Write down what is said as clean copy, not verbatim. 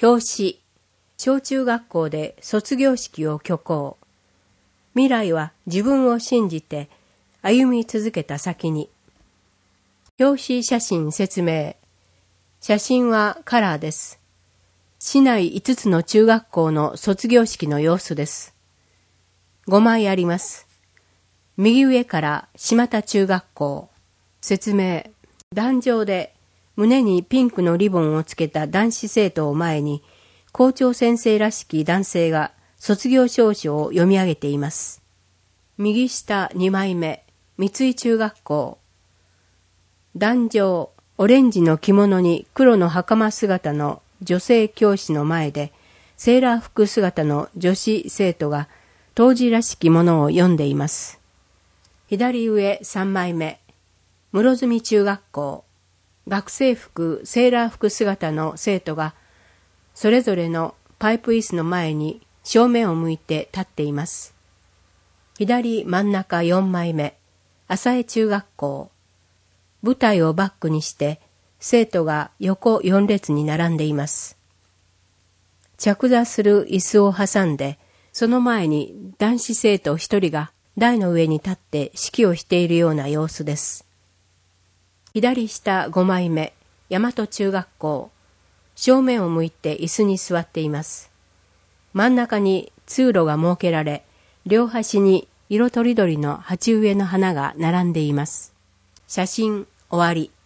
表紙、小中学校で卒業式を挙行。未来は自分を信じて歩み続けた先に。表紙写真説明。写真はカラーです。市内5つの中学校の卒業式の様子です。5枚あります。右上から島田中学校。説明。壇上で胸にピンクのリボンをつけた男子生徒を前に、校長先生らしき男性が卒業証書を読み上げています。右下2枚目、三井中学校。壇上、オレンジの着物に黒の袴姿の女性教師の前で、セーラー服姿の女子生徒が当時らしきものを読んでいます。左上3枚目、室積中学校。学生服、セーラー服姿の生徒が、それぞれのパイプ椅子の前に正面を向いて立っています。左真ん中4枚目、浅江中学校。舞台をバックにして、生徒が横4列に並んでいます。着座する椅子を挟んで、その前に男子生徒1人が台の上に立って指揮をしているような様子です。左下5枚目、大和中学校。正面を向いて椅子に座っています。真ん中に通路が設けられ、両端に色とりどりの鉢植えの花が並んでいます。写真終わり。